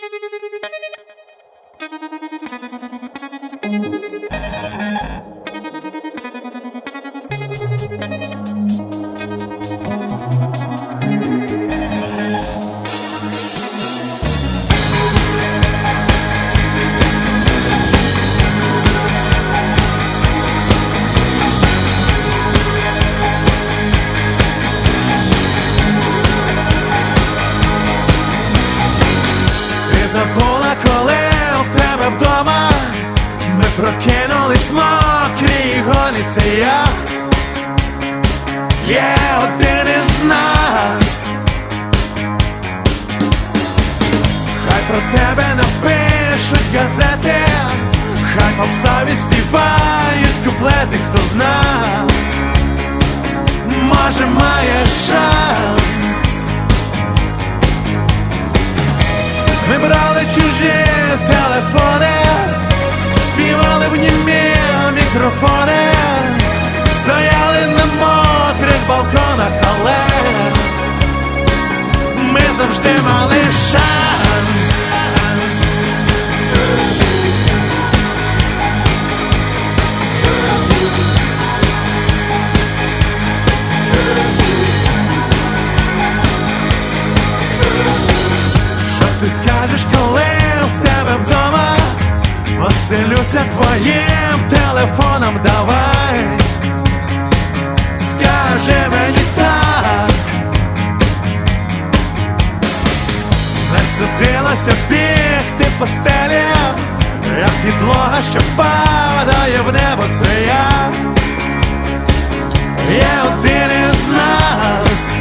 Забула, коли в тебе вдома ми прокинулись мокрі і голі, це я. Є один із нас. Хай про тебе напишуть газети, хай попсові співають куплети, хто зна. Може, маєш шанс. Ми брали чужі телефони, співали в німі мікрофони, стояли на мокрих балконах, але ми завжди мали шанс. Ти скажеш, коли в тебе вдома оселюся твоїм телефоном, давай. Скажи мені так. Не судилося бігти по стелі, як підлога, що падає в небо, це я. Є один із нас.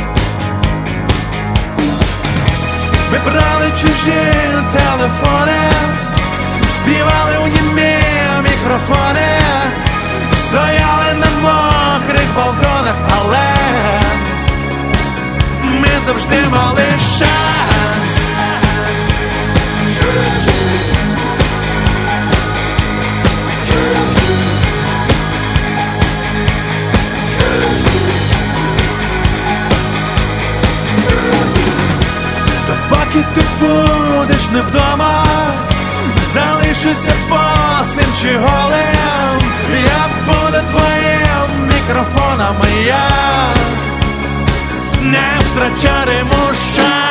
Ми брали чужі телефони, співали у німі мікрофони, стояли на мокрих балконах, але ми завжди мали шанс. Поки ти будеш не вдома, залишуся босим чи голим, я буду твоїм мікрофоном, і я не втрачатиму шанс.